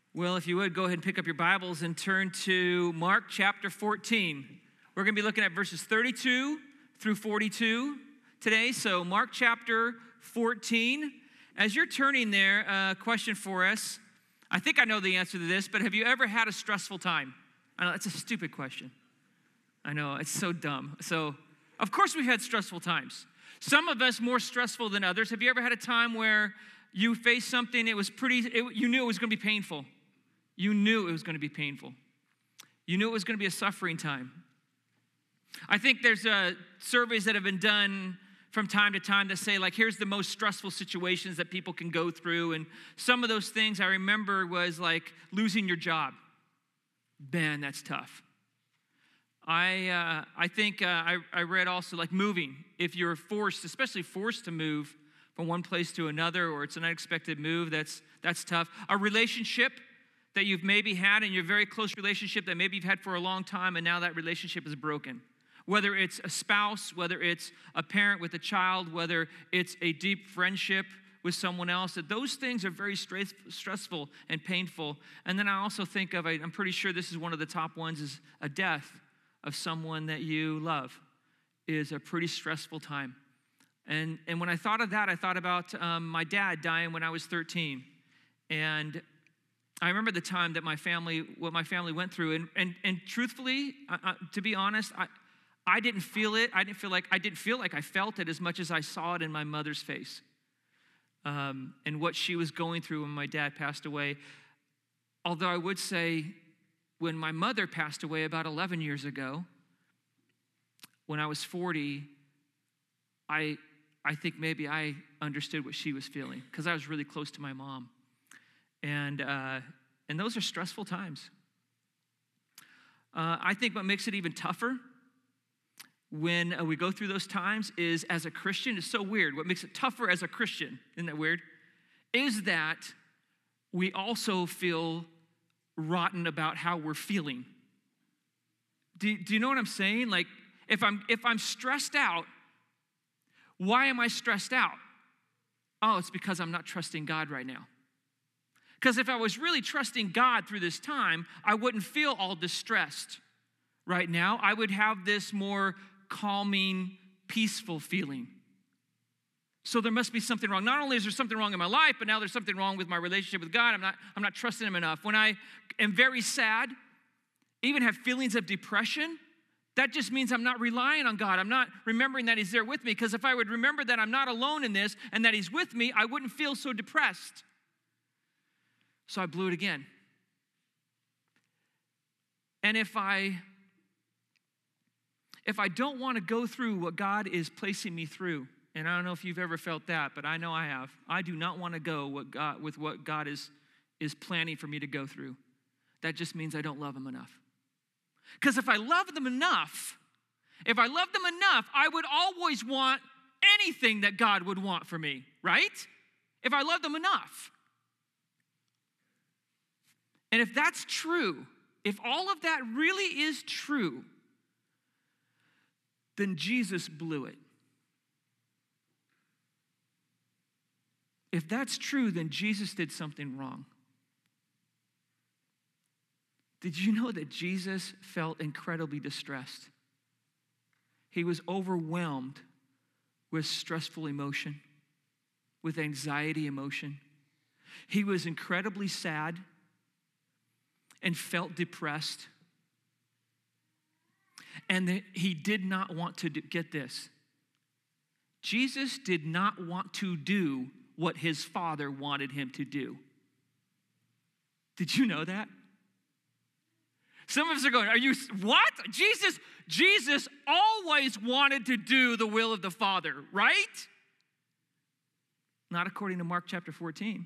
Well, if you would, go ahead and pick up your Bibles and turn to Mark chapter 14. We're going to be looking at verses 32 through 42 today. So Mark chapter 14. As you're turning there, a question for us. I think I know the answer to this, but have you ever had a stressful time? I know, it's a stupid question. I know, it's so dumb. So, of course we've had stressful times. Some of us more stressful than others. Have you ever had a time where you faced something, you knew it was going to be painful? You knew it was going to be painful. You knew it was going to be a suffering time. I think there's surveys that have been done from time to time that say, like, here's the most stressful situations that people can go through. And some of those things I remember was like losing your job. Man, that's tough. I think I read also like moving. If you're forced, especially forced to move from one place to another, or it's an unexpected move, that's tough. A relationship that you've maybe had in your very close relationship that maybe you've had for a long time, and now that relationship is broken. Whether it's a spouse, whether it's a parent with a child, whether it's a deep friendship with someone else, that those things are very stressful and painful. And then I also think of, I'm pretty sure this is one of the top ones, is a death of someone that you love is a pretty stressful time. And when I thought of that, I thought about my dad dying when I was 13. And I remember the time that what my family went through. And truthfully, to be honest, I didn't feel it. I didn't feel like I felt it as much as I saw it in my mother's face. And what she was going through when my dad passed away. Although I would say when my mother passed away about 11 years ago, when I was 40, I think maybe I understood what she was feeling because I was really close to my mom. And those are stressful times. I think what makes it even tougher when we go through those times is, as a Christian, it's so weird. What makes it tougher as a Christian, isn't that weird? Is that we also feel rotten about how we're feeling. Do you know what I'm saying? Like, if I'm stressed out, why am I stressed out? Oh, it's because I'm not trusting God right now. Because if I was really trusting God through this time, I wouldn't feel all distressed right now. I would have this more calming, peaceful feeling. So there must be something wrong. Not only is there something wrong in my life, but now there's something wrong with my relationship with God. I'm not trusting Him enough. When I am very sad, even have feelings of depression, that just means I'm not relying on God. I'm not remembering that He's there with me. Because if I would remember that I'm not alone in this and that He's with me, I wouldn't feel so depressed. So I blew it again. And if I don't want to go through what God is placing me through, and I don't know if you've ever felt that, but I know I have. I do not want to go with what God is planning for me to go through. That just means I don't love Him enough. Because if I love them enough, I would always want anything that God would want for me, right? If I love them enough. And if that's true, if all of that really is true, then Jesus blew it. If that's true, then Jesus did something wrong. Did you know that Jesus felt incredibly distressed? He was overwhelmed with stressful emotion, with anxiety emotion. He was incredibly sad and felt depressed. And He did not want to get this. Jesus did not want to do what His Father wanted Him to do. Did you know that? Some of us are going, what? Jesus always wanted to do the will of the Father, right? Not according to Mark chapter 14.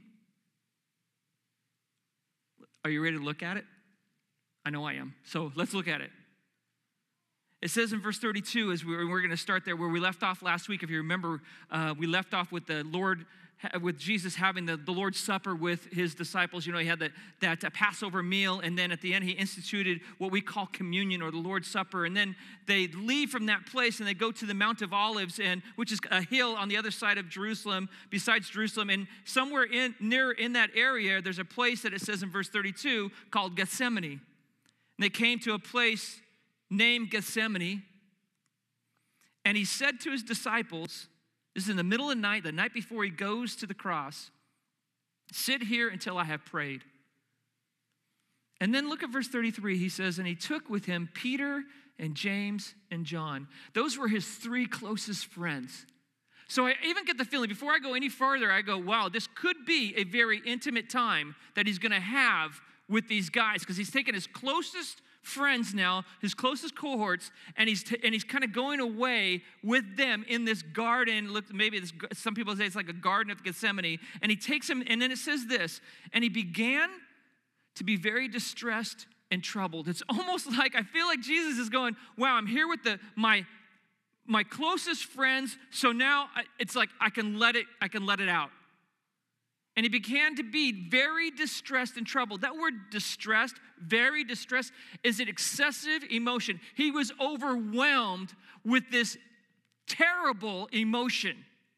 Are you ready to look at it? I know I am. So let's look at it. It says in verse 32, we're going to start there where we left off last week. If you remember, we left off with with Jesus having the Lord's Supper with his disciples. You know, he had that Passover meal, and then at the end he instituted what we call communion or the Lord's Supper. And then they leave from that place and they go to the Mount of Olives, which is a hill on the other side of Jerusalem, besides Jerusalem. And somewhere in that area, there's a place that it says in verse 32 called Gethsemane. And they came to a place named Gethsemane, and he said to his disciples, this is in the middle of the night before he goes to the cross, sit here until I have prayed. And then look at verse 33. He says, and he took with him Peter and James and John. Those were his three closest friends. So I even get the feeling, before I go any further, I go, wow, this could be a very intimate time that he's going to have with these guys, because he's taken his closest friends now, his closest cohorts, and he's kind of going away with them in this garden. Look, maybe some people say it's like a garden of Gethsemane. And he takes him, and then it says this, and he began to be very distressed and troubled. It's almost like, I feel like Jesus is going, wow, I'm here with my closest friends, so now it's like I can let it out. And he began to be very distressed and troubled. That word distressed, very distressed, is an excessive emotion. He was overwhelmed with this terrible emotion.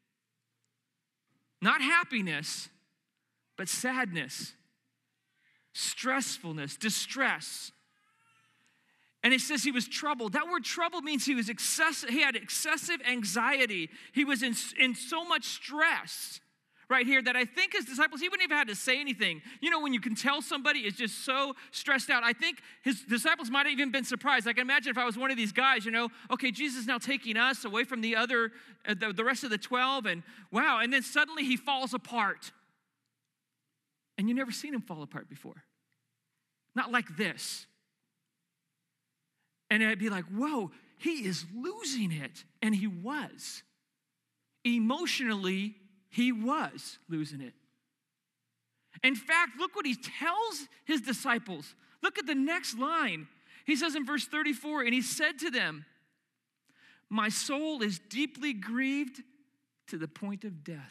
Not happiness, but sadness, stressfulness, distress. And it says he was troubled. That word troubled means he had excessive anxiety. He was in so much stress right here that I think his disciples, he wouldn't even have had to say anything. You know, when you can tell somebody is just so stressed out, I think his disciples might have even been surprised. I can imagine if I was one of these guys, you know, okay, Jesus is now taking us away from the rest of the 12, and wow, and then suddenly he falls apart. And you've never seen him fall apart before. Not like this. And I'd be like, whoa, he is losing it. And he was. Emotionally, he was losing it. In fact, look what he tells his disciples. Look at the next line. He says in verse 34, and he said to them, my soul is deeply grieved to the point of death.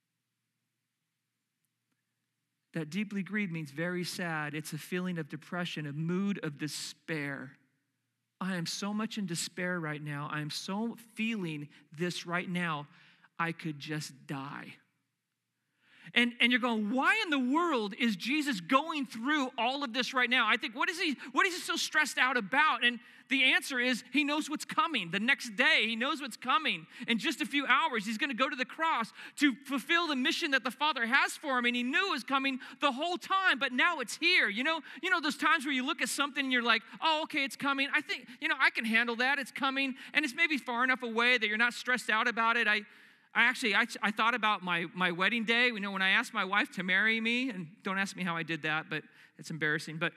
That deeply grieved means very sad. It's a feeling of depression, a mood of despair. I am so much in despair right now. I am so feeling this right now. I could just die. And you're going, why in the world is Jesus going through all of this right now? I think, what is he so stressed out about? And the answer is he knows what's coming. The next day, he knows what's coming. In just a few hours, he's going to go to the cross to fulfill the mission that the Father has for him. And he knew it was coming the whole time, but now it's here. You know those times where you look at something and you're like, oh, okay, it's coming. I think, I can handle that. It's coming. And it's maybe far enough away that you're not stressed out about it. I thought about my wedding day. When I asked my wife to marry me, and don't ask me how I did that, but it's embarrassing. But,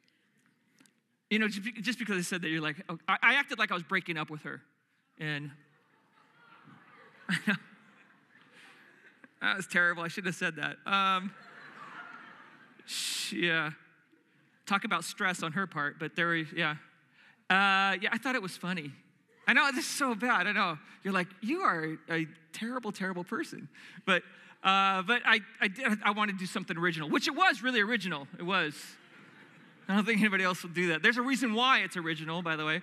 just because I said that, you're like, oh, I acted like I was breaking up with her. And that was terrible. I should have said that. Yeah. Talk about stress on her part, but yeah. I thought it was funny. I know, this is so bad, I know. You're like, you are a terrible, terrible person. But I wanted to do something original, which it was really original. It was. I don't think anybody else will do that. There's a reason why it's original, by the way.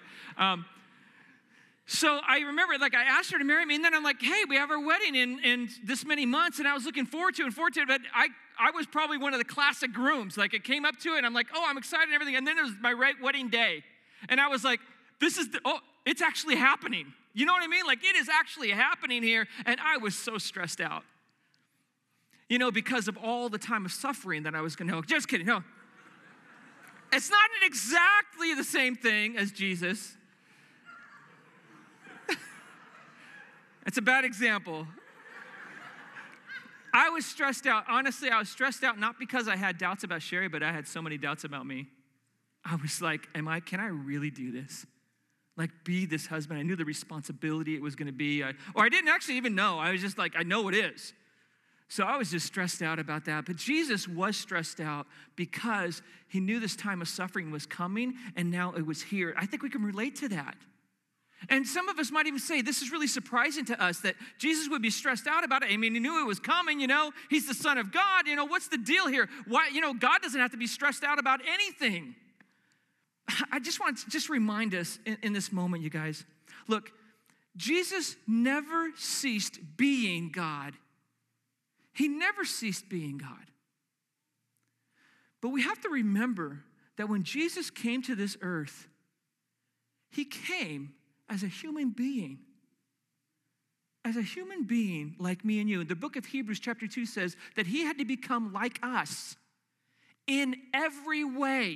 So I remember, I asked her to marry me, and then I'm like, hey, we have our wedding in this many months, and I was looking forward to it, but I was probably one of the classic grooms. It came up to it, and I'm like, oh, I'm excited and everything, and then it was my wedding day. And I was like, it's actually happening. You know what I mean? It is actually happening here, and I was so stressed out. Because of all the time of suffering that I was going to, just kidding, no. It's not exactly the same thing as Jesus. It's a bad example. I was stressed out. Honestly, I was stressed out not because I had doubts about Sherry, but I had so many doubts about me. I was like, can I really do this? Be this husband. I knew the responsibility it was going to be. I didn't actually even know. I was just like, I know it is. So I was just stressed out about that. But Jesus was stressed out because he knew this time of suffering was coming, and now it was here. I think we can relate to that. And some of us might even say, this is really surprising to us that Jesus would be stressed out about it. I mean, he knew it was coming, He's the Son of God. What's the deal here? Why, God doesn't have to be stressed out about anything. I just want to remind us in this moment, you guys. Look, Jesus never ceased being God. He never ceased being God. But we have to remember that when Jesus came to this earth, he came as a human being. As a human being like me and you. The book of Hebrews chapter 2 says that he had to become like us in every way.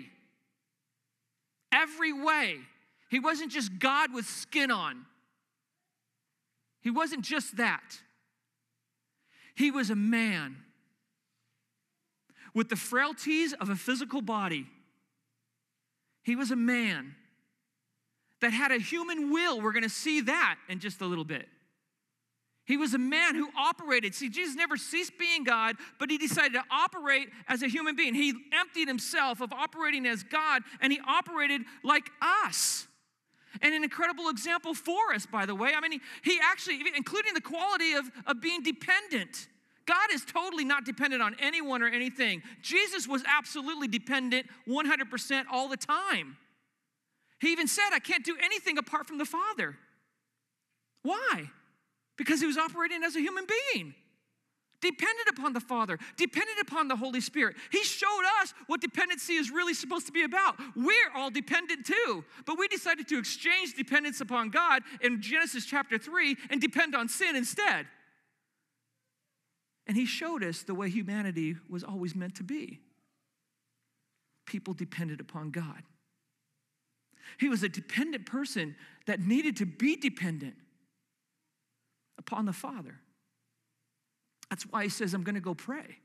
Every way. He wasn't just God with skin on. He wasn't just that. He was a man with the frailties of a physical body. He was a man that had a human will. We're going to see that in just a little bit. He was a man who operated. See, Jesus never ceased being God, but he decided to operate as a human being. He emptied himself of operating as God, and he operated like us. And an incredible example for us, by the way. I mean, he actually, including the quality of being dependent. God is totally not dependent on anyone or anything. Jesus was absolutely dependent 100% all the time. He even said, I can't do anything apart from the Father. Why? Because he was operating as a human being. Dependent upon the Father, dependent upon the Holy Spirit. He showed us what dependency is really supposed to be about. We're all dependent too, but we decided to exchange dependence upon God in Genesis chapter 3 and depend on sin instead. And he showed us the way humanity was always meant to be. People depended upon God. He was a dependent person that needed to be dependent upon the Father. That's why he says, I'm going to go pray.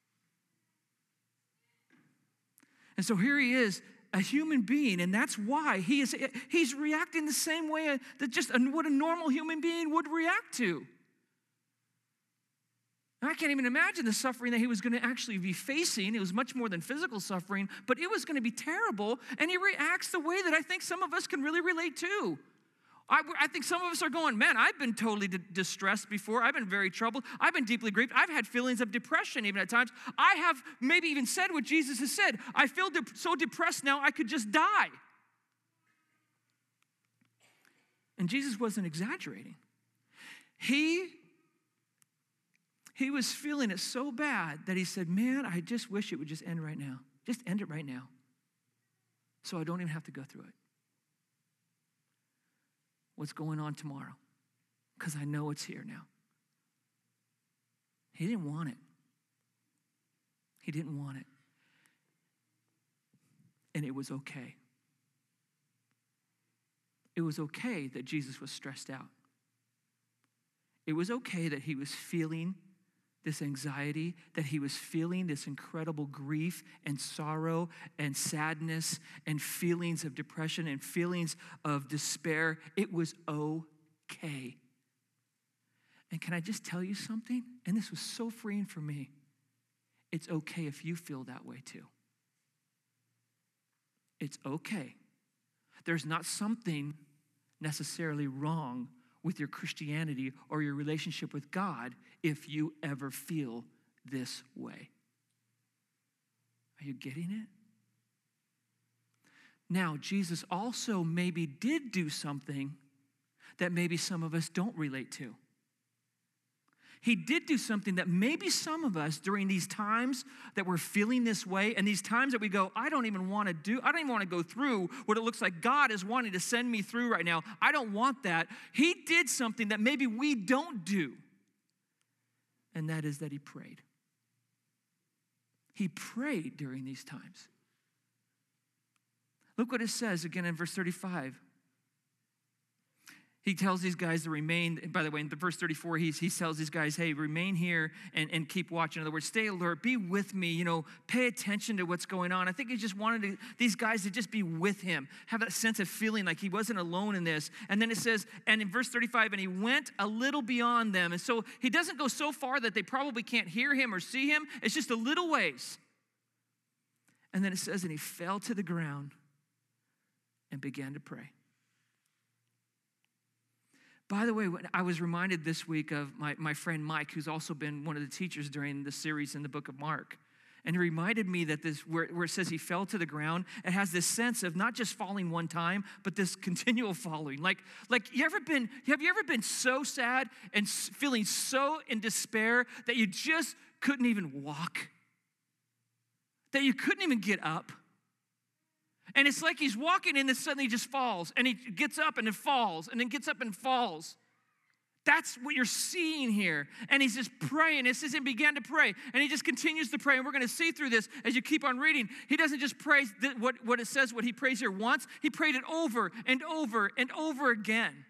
And so here he is, a human being, and that's why he's reacting the same way that just what a normal human being would react to. And I can't even imagine the suffering that he was going to actually be facing. It was much more than physical suffering, but it was going to be terrible, and he reacts the way that I think some of us can really relate to. I think some of us are going, man, I've been totally distressed before. I've been very troubled. I've been deeply grieved. I've had feelings of depression even at times. I have maybe even said what Jesus has said. I feel so depressed now I could just die. And Jesus wasn't exaggerating. He was feeling it so bad that he said, man, I just wish it would just end right now. Just end it right now so I don't even have to go through it. What's going on tomorrow? Because I know it's here now. He didn't want it. He didn't want it. And it was okay. It was okay that Jesus was stressed out. It was okay that he was feeling this anxiety, that he was feeling this incredible grief and sorrow and sadness and feelings of depression and feelings of despair. It was okay. And can I just tell you something? And this was so freeing for me. It's okay if you feel that way too. It's okay. There's not something necessarily wrong with your Christianity or your relationship with God if you ever feel this way. Are you getting it? Now, Jesus also maybe did do something that maybe some of us don't relate to. He did do something that maybe some of us during these times that we're feeling this way and these times that we go, I don't even want to go through what it looks like God is wanting to send me through right now. I don't want that. He did something that maybe we don't do. And that is that he prayed. He prayed during these times. Look what it says again in verse 35. He tells these guys to remain. By the way, in the verse 34, he tells these guys, hey, remain here and keep watching. In other words, stay alert, be with me, pay attention to what's going on. I think he just wanted these guys to just be with him, have that sense of feeling like he wasn't alone in this. And then it says, and in verse 35, and he went a little beyond them. And so he doesn't go so far that they probably can't hear him or see him. It's just a little ways. And then it says, and he fell to the ground and began to pray. By the way, I was reminded this week of my friend Mike, who's also been one of the teachers during the series in the book of Mark. And he reminded me that this, where it says he fell to the ground, it has this sense of not just falling one time, but this continual falling. Like have you ever been so sad and feeling so in despair that you just couldn't even walk? That you couldn't even get up? And it's like he's walking and then suddenly he just falls. And he gets up and then falls and then gets up and falls. That's what you're seeing here. And he's just praying. It says he began to pray. And he just continues to pray. And we're going to see through this as you keep on reading. He doesn't just pray what it says, what he prays here once. He prayed it over and over and over again.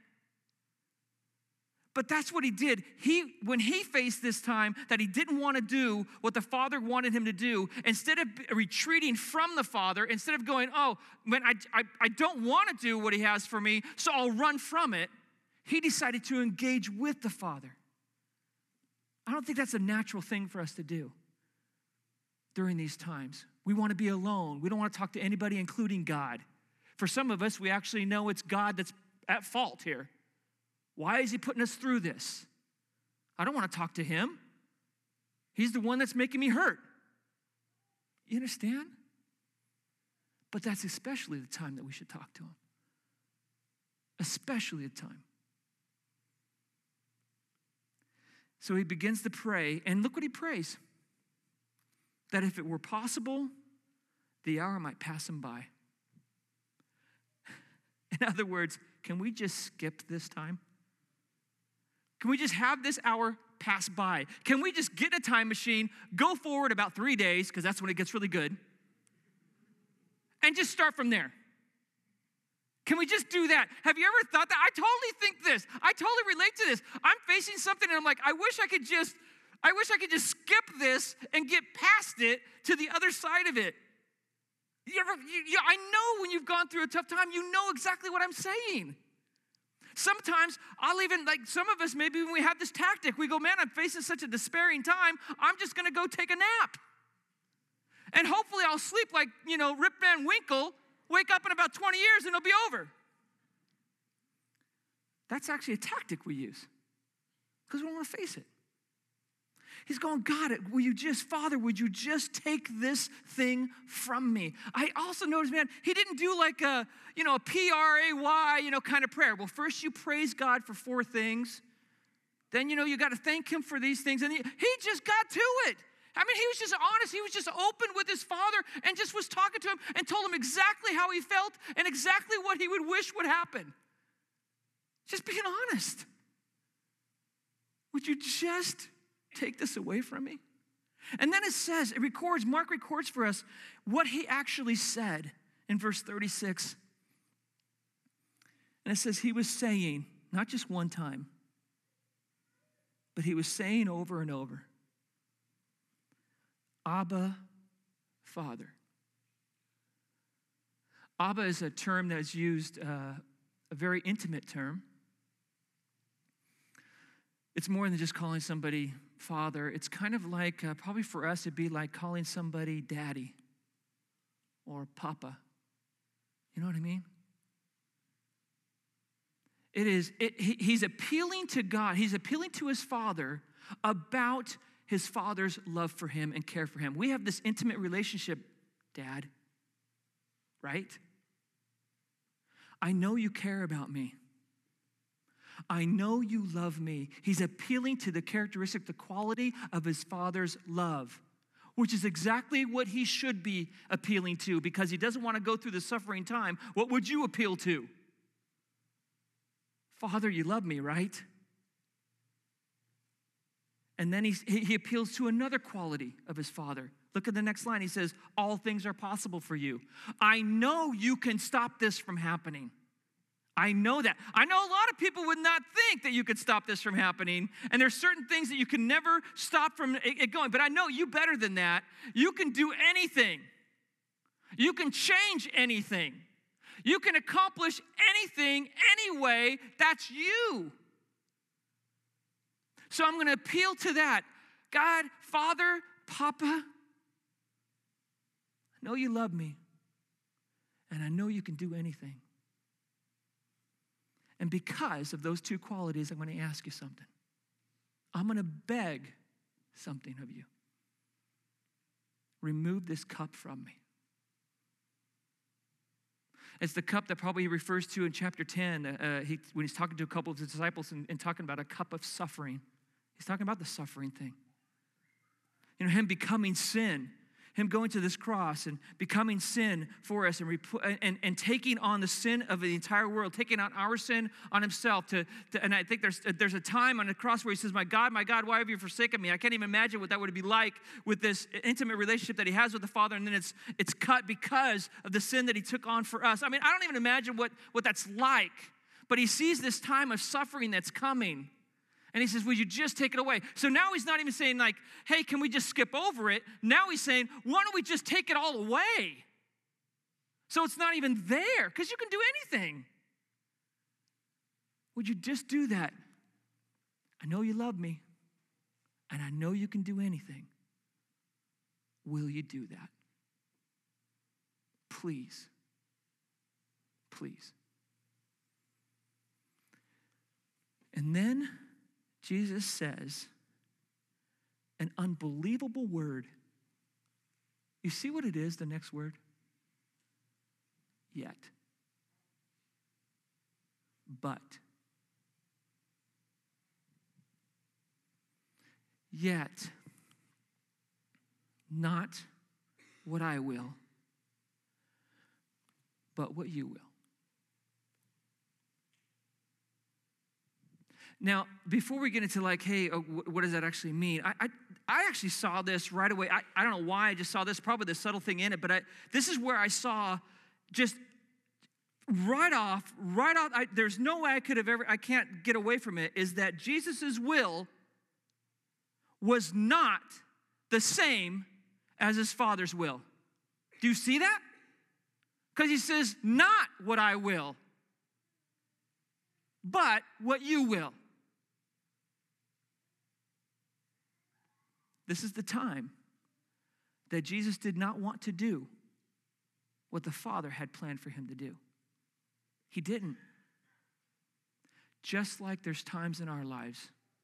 But that's what he did. When he faced this time that he didn't want to do what the Father wanted him to do, instead of retreating from the Father, instead of going, oh, man, I don't want to do what he has for me, so I'll run from it, he decided to engage with the Father. I don't think that's a natural thing for us to do during these times. We want to be alone. We don't want to talk to anybody, including God. For some of us, we actually know it's God that's at fault here. Why is he putting us through this? I don't want to talk to him. He's the one that's making me hurt. You understand? But that's especially the time that we should talk to him. Especially the time. So he begins to pray, and look what he prays. That if it were possible, the hour might pass him by. In other words, can we just skip this time? Can we just have this hour pass by? Can we just get in a time machine, go forward about 3 days, because that's when it gets really good, and just start from there? Can we just do that? Have you ever thought that? I totally think this. I totally relate to this. I'm facing something and I'm like, I wish I could just skip this and get past it to the other side of it. I know when you've gone through a tough time, you know exactly what I'm saying. Sometimes I'll even, like some of us, maybe when we have this tactic, we go, man, I'm facing such a despairing time, I'm just going to go take a nap. And hopefully I'll sleep like, Rip Van Winkle, wake up in about 20 years and it'll be over. That's actually a tactic we use because we don't want to face it. He's going, God, Father, would you just take this thing from me? I also noticed, man, he didn't do like a P-R-A-Y, kind of prayer. Well, first you praise God for 4 things. Then, you got to thank him for these things. And he just got to it. I mean, he was just honest. He was just open with his Father and just was talking to him and told him exactly how he felt and exactly what he would wish would happen. Just being honest. Would you just take this away from me? And then Mark records for us what he actually said in verse 36. And it says he was saying, not just one time, but he was saying over and over, Abba, Father. Abba is a term that is used, a very intimate term. It's more than just calling somebody father. It's kind of like, probably for us, it'd be like calling somebody daddy or papa. You know what I mean? He's appealing to God. He's appealing to his Father about his Father's love for him and care for him. We have this intimate relationship, Dad, right? I know you care about me. I know you love me. He's appealing to the characteristic, the quality of his Father's love, which is exactly what he should be appealing to because he doesn't want to go through the suffering time. What would you appeal to? Father, you love me, right? And then he appeals to another quality of his Father. Look at the next line. He says, all things are possible for you. I know you can stop this from happening. I know that. I know a lot of people would not think that you could stop this from happening. And there's certain things that you can never stop from it going. But I know you better than that. You can do anything. You can change anything. You can accomplish anything, anyway. That's you. So I'm going to appeal to that. God, Father, Papa, I know you love me, and I know you can do anything. And because of those two qualities, I'm going to ask you something. I'm going to beg something of you. Remove this cup from me. It's the cup that probably he refers to in chapter 10 when he's talking to a couple of his disciples and talking about a cup of suffering. He's talking about the suffering thing. You know, him becoming sin, him going to this cross and becoming sin for us and taking on the sin of the entire world, taking on our sin on himself. And I think there's a time on the cross where he says, my God, why have you forsaken me? I can't even imagine what that would be like with this intimate relationship that he has with the Father, and then it's cut because of the sin that he took on for us. I mean, I don't even imagine what that's like, but he sees this time of suffering that's coming. And he says, will you just take it away? So now he's not even saying like, hey, can we just skip over it? Now he's saying, why don't we just take it all away? So it's not even there, because you can do anything. Would you just do that? I know you love me, and I know you can do anything. Will you do that? Please. Please. And then Jesus says an unbelievable word. You see what it is, the next word? Yet. But. Yet. Not what I will, but what you will. Now, before we get into like, hey, what does that actually mean? I actually saw this right away. I don't know why I just saw this, probably the subtle thing in it, but this is where I saw just right off, there's no way I can't get away from it, is that Jesus' will was not the same as his Father's will. Do you see that? Because he says, not what I will, but what you will. This is the time that Jesus did not want to do what the Father had planned for him to do. He didn't. Just like there's times in our lives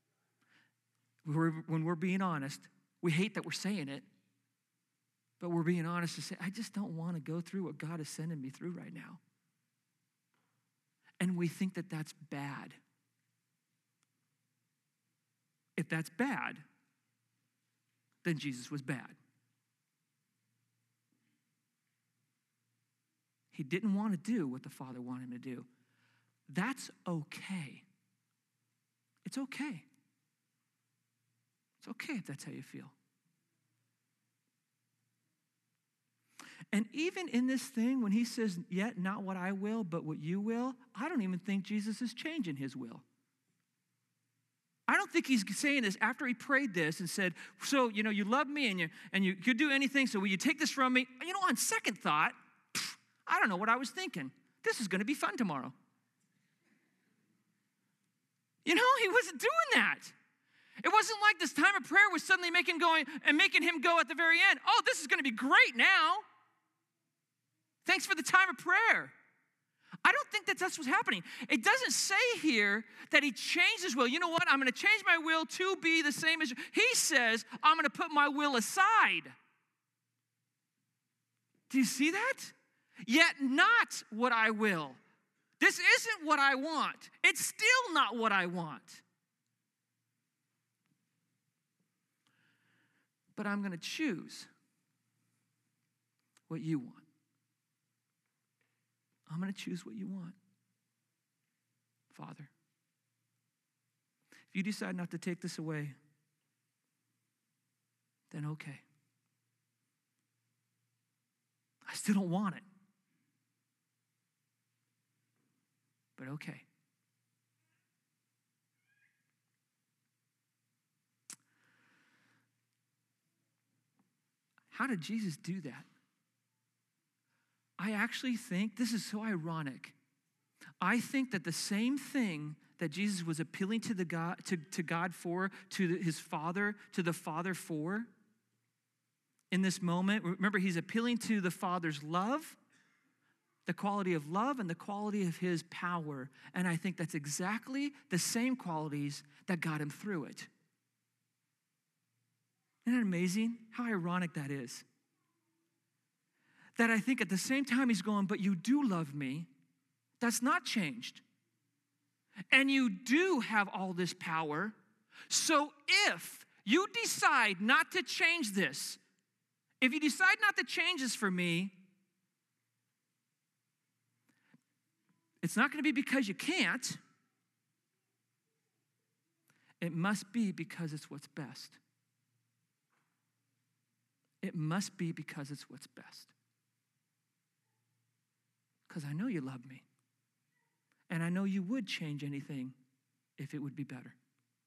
when we're being honest, we hate that we're saying it, but we're being honest to say, I just don't want to go through what God is sending me through right now. And we think that that's bad. If that's bad, then Jesus was bad. He didn't want to do what the Father wanted him to do. That's okay. It's okay. It's okay if that's how you feel. And even in this thing, when he says, yet not what I will, but what you will, I don't even think Jesus is changing his will. I don't think he's saying this after he prayed this and said, so, you love me and you could do anything, so will you take this from me? On second thought, I don't know what I was thinking. This is going to be fun tomorrow. He wasn't doing that. It wasn't like this time of prayer was suddenly making him go at the very end, oh, this is going to be great now. Thanks for the time of prayer. I don't think that's what's happening. It doesn't say here that he changed his will. You know what? I'm going to change my will to be the same as you. He says, I'm going to put my will aside. Do you see that? Yet not what I will. This isn't what I want. It's still not what I want. But I'm going to choose what you want. I'm going to choose what you want, Father. If you decide not to take this away, then okay. I still don't want it, but okay. How did Jesus do that? I actually think, this is so ironic, I think that the same thing that Jesus was appealing to God for, to his Father, to the Father for, in this moment, remember he's appealing to the Father's love, the quality of love and the quality of his power. And I think that's exactly the same qualities that got him through it. Isn't that amazing? How ironic that is. That I think at the same time he's going, but you do love me. That's not changed. And you do have all this power. So if you decide not to change this, if you decide not to change this for me, it's not going to be because you can't. It must be because it's what's best. It must be because it's what's best. Because I know you love me. And I know you would change anything if it would be better.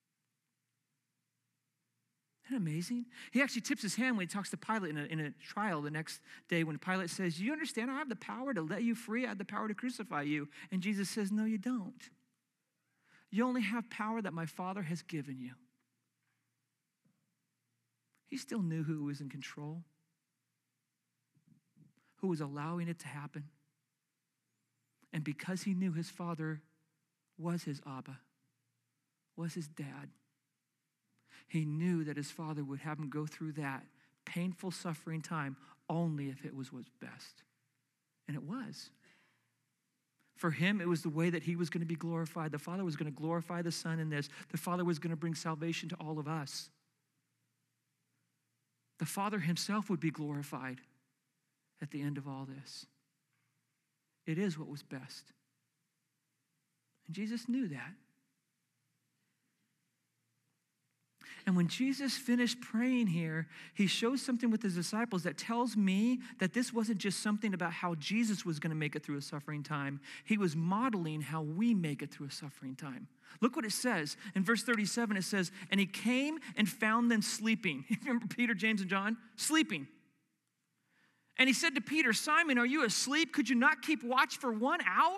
Isn't that amazing? He actually tips his hand when he talks to Pilate in a trial the next day when Pilate says, you understand I have the power to let you free? I have the power to crucify you. And Jesus says, no, you don't. You only have power that my Father has given you. He still knew who was in control, who was allowing it to happen. And because he knew his Father was his Abba, was his dad, he knew that his Father would have him go through that painful, suffering time only if it was what's best. And it was. For him, it was the way that he was going to be glorified. The Father was going to glorify the Son in this. The Father was going to bring salvation to all of us. The Father himself would be glorified at the end of all this. It is what was best. And Jesus knew that. And when Jesus finished praying here, he shows something with his disciples that tells me that this wasn't just something about how Jesus was going to make it through a suffering time. He was modeling how we make it through a suffering time. Look what it says. In verse 37, it says, and he came and found them sleeping. Remember Peter, James, and John? Sleeping. And he said to Peter, Simon, are you asleep? Could you not keep watch for 1 hour?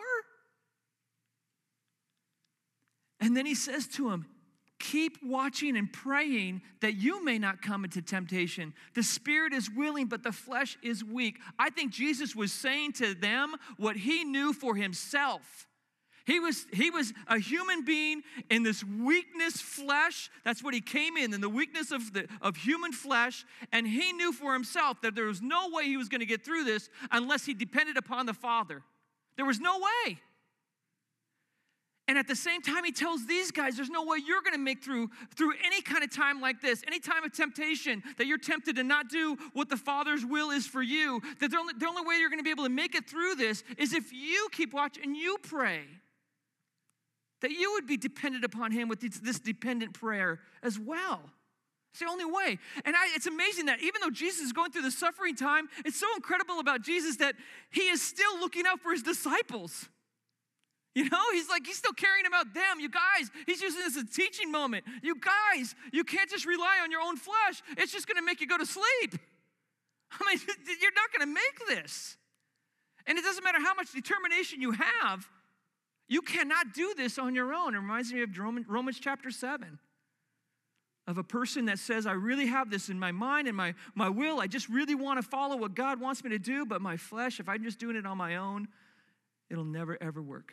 And then he says to him, keep watching and praying that you may not come into temptation. The spirit is willing, but the flesh is weak. I think Jesus was saying to them what he knew for himself. He was a human being in this weakness flesh. That's what he came in the weakness of human flesh. And he knew for himself that there was no way he was going to get through this unless he depended upon the Father. There was no way. And at the same time, he tells these guys, there's no way you're going to make through any kind of time like this, any time of temptation, that you're tempted to not do what the Father's will is for you, that the only way you're going to be able to make it through this is if you keep watch and you pray. That you would be dependent upon him with this dependent prayer as well. It's the only way. And it's amazing that even though Jesus is going through the suffering time, it's so incredible about Jesus that he is still looking out for his disciples. You know, he's still caring about them. You guys, he's using this as a teaching moment. You guys, you can't just rely on your own flesh. It's just going to make you go to sleep. I mean, you're not going to make this. And it doesn't matter how much determination you have, you cannot do this on your own. It reminds me of Romans chapter 7. Of a person that says, I really have this in my mind and my will. I just really want to follow what God wants me to do, but my flesh, if I'm just doing it on my own, it'll never, ever work.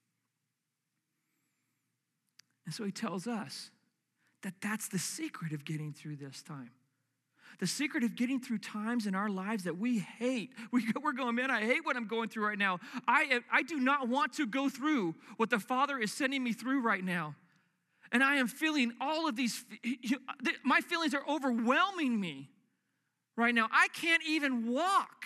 And so he tells us that that's the secret of getting through this time. The secret of getting through times in our lives that we hate. We're going, man, I hate what I'm going through right now. I do not want to go through what the Father is sending me through right now. And I am feeling all of these, my feelings are overwhelming me right now. I can't even walk.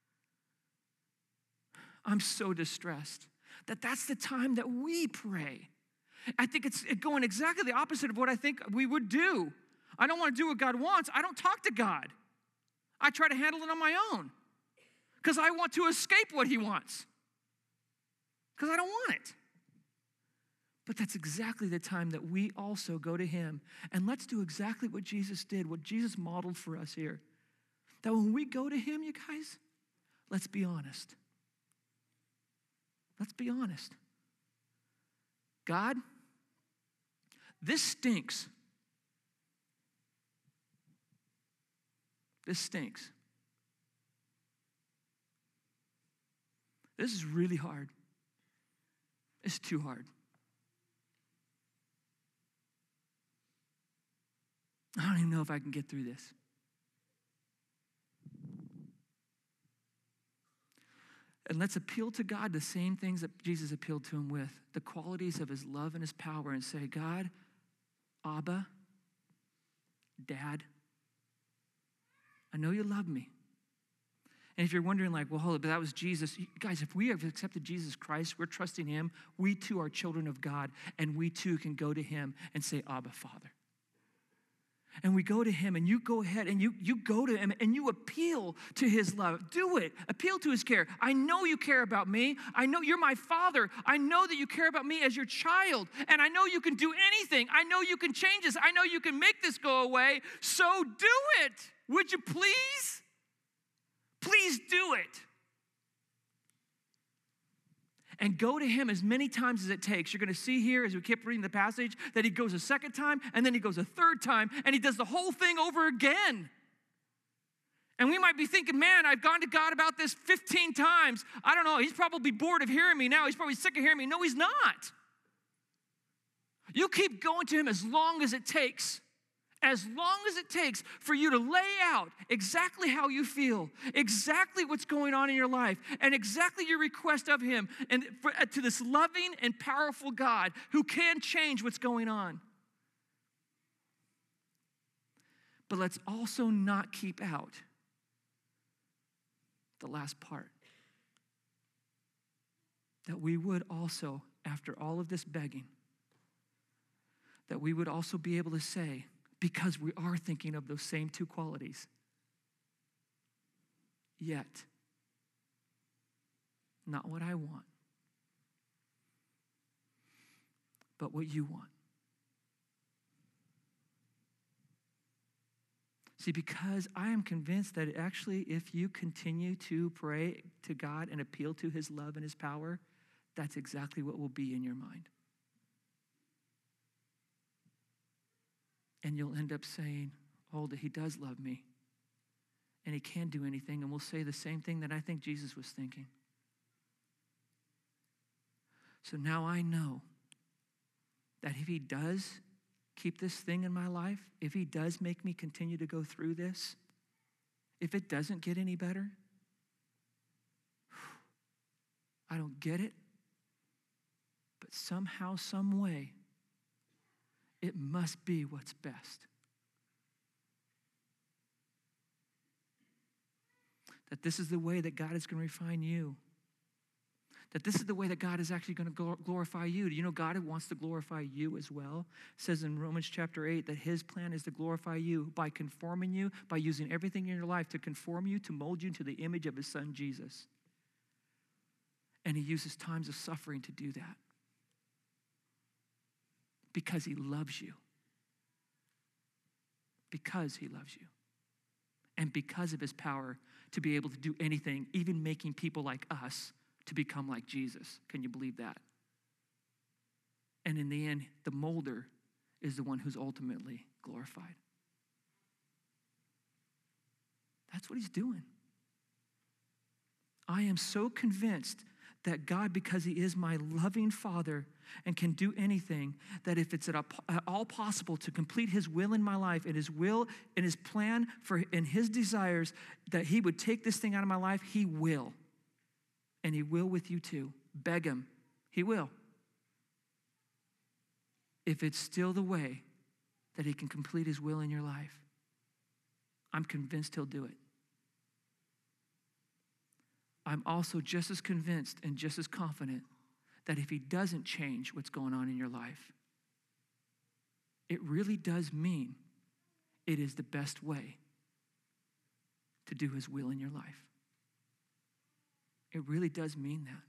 I'm so distressed that that's the time that we pray. I think it's going exactly the opposite of what I think we would do. I don't want to do what God wants. I don't talk to God. I try to handle it on my own because I want to escape what he wants because I don't want it. But that's exactly the time that we also go to him. And let's do exactly what Jesus did, what Jesus modeled for us here. That when we go to him, you guys, let's be honest. Let's be honest. God, this stinks. This stinks. This is really hard. It's too hard. I don't even know if I can get through this. And let's appeal to God the same things that Jesus appealed to him with, the qualities of his love and his power, and say, God, Abba, Dad, I know you love me. And if you're wondering like, well, hold up, but that was Jesus. Guys, if we have accepted Jesus Christ, we're trusting him, we too are children of God, and we too can go to him and say, Abba, Father. And we go to him, and you go ahead, and you go to him, and you appeal to his love. Do it. Appeal to his care. I know you care about me. I know you're my father. I know that you care about me as your child, and I know you can do anything. I know you can change this. I know you can make this go away, so do it. Would you please? Please do it. And go to him as many times as it takes. You're going to see here as we keep reading the passage that he goes a second time, and then he goes a third time, and he does the whole thing over again. And we might be thinking, man, I've gone to God about this 15 times. I don't know, he's probably bored of hearing me now. He's probably sick of hearing me. No, he's not. You keep going to him as long as it takes. As long as it takes for you to lay out exactly how you feel, exactly what's going on in your life, and exactly your request of him, and to this loving and powerful God who can change what's going on. But let's also not keep out the last part. That we would also, after all of this begging, that we would also be able to say, because we are thinking of those same two qualities. Yet, not what I want, but what you want. See, because I am convinced that actually if you continue to pray to God and appeal to his love and his power, that's exactly what will be in your mind. And you'll end up saying, oh, that he does love me. And he can do anything. And we'll say the same thing that I think Jesus was thinking. So now I know that if he does keep this thing in my life, if he does make me continue to go through this, if it doesn't get any better, I don't get it. But somehow, some way, it must be what's best. That this is the way that God is going to refine you. That this is the way that God is actually going to glorify you. Do you know God wants to glorify you as well? It says in Romans chapter 8 that his plan is to glorify you by conforming you, by using everything in your life to conform you, to mold you into the image of his son Jesus. And he uses times of suffering to do that. Because he loves you. Because he loves you. And because of his power to be able to do anything, even making people like us to become like Jesus. Can you believe that? And in the end, the molder is the one who's ultimately glorified. That's what he's doing. I am so convinced that God, because he is my loving Father and can do anything, that if it's at all possible to complete his will in my life, and his will and his plan and his desires, that he would take this thing out of my life, he will. And he will with you too. Beg him. He will. If it's still the way that he can complete his will in your life, I'm convinced he'll do it. I'm also just as convinced and just as confident that if he doesn't change what's going on in your life, it really does mean it is the best way to do his will in your life. It really does mean that.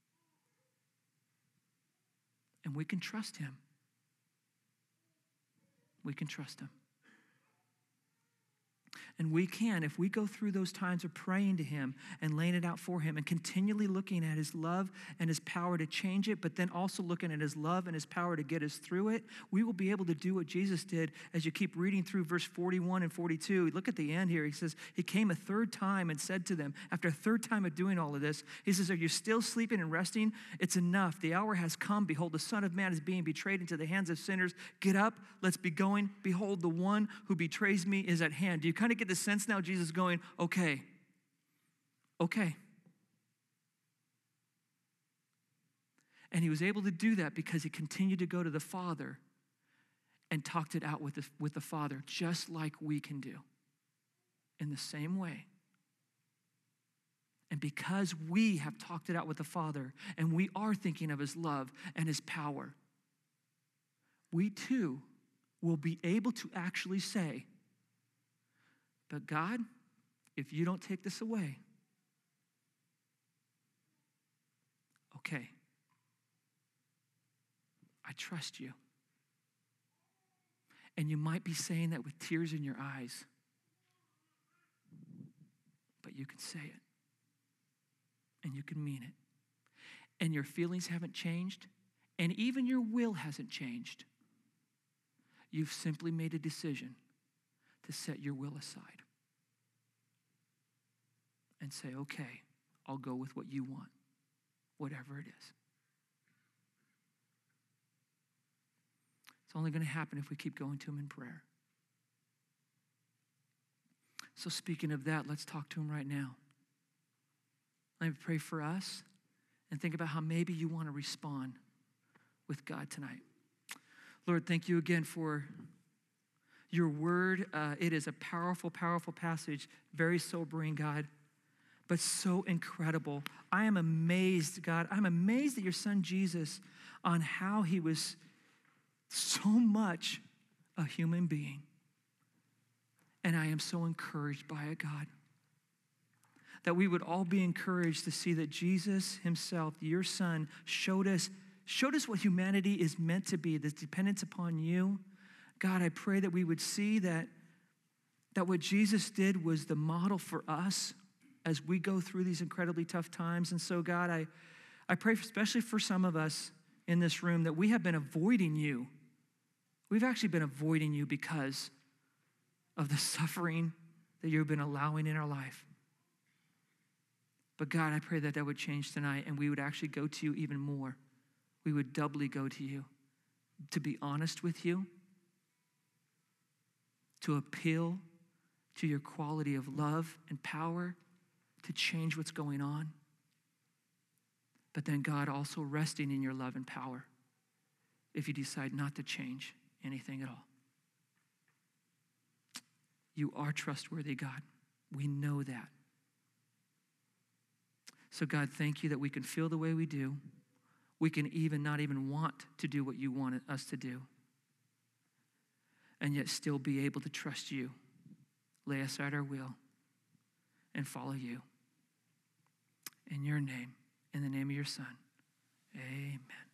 And we can trust him. We can trust him. And we can, if we go through those times of praying to him and laying it out for him and continually looking at his love and his power to change it, but then also looking at his love and his power to get us through it, we will be able to do what Jesus did as you keep reading through verse 41 and 42. Look at the end here. He says, he came a third time and said to them, after a third time of doing all of this, he says, are you still sleeping and resting? It's enough. The hour has come. Behold, the Son of Man is being betrayed into the hands of sinners. Get up. Let's be going. Behold, the one who betrays me is at hand. Do you kind of get the sense now Jesus is going, okay. And he was able to do that because he continued to go to the Father and talked it out with the Father, just like we can do in the same way. And because we have talked it out with the Father and we are thinking of his love and his power, we too will be able to actually say, but God, if you don't take this away, okay, I trust you. And you might be saying that with tears in your eyes, but you can say it. And you can mean it. And your feelings haven't changed, and even your will hasn't changed. You've simply made a decision to set your will aside and say, okay, I'll go with what you want, whatever it is. It's only going to happen if we keep going to him in prayer. So speaking of that, let's talk to him right now. Let me pray for us and think about how maybe you want to respond with God tonight. Lord, thank you again for your word. It is a powerful, powerful passage, very sobering, God, but so incredible. I am amazed, God. I'm amazed at your son, Jesus, on how he was so much a human being. And I am so encouraged by it, God. That we would all be encouraged to see that Jesus himself, your son, showed us what humanity is meant to be, this dependence upon you. God, I pray that we would see that what Jesus did was the model for us as we go through these incredibly tough times. And so, God, I pray especially for some of us in this room that we have been avoiding you. We've actually been avoiding you because of the suffering that you've been allowing in our life. But God, I pray that would change tonight and we would actually go to you even more. We would doubly go to you to be honest with you, to appeal to your quality of love and power, to change what's going on. But then, God, also resting in your love and power if you decide not to change anything at all. You are trustworthy, God. We know that. So God, thank you that we can feel the way we do. We can not even want to do what you want us to do. And yet still be able to trust you, lay aside our will, and follow you. In your name, in the name of your son, amen.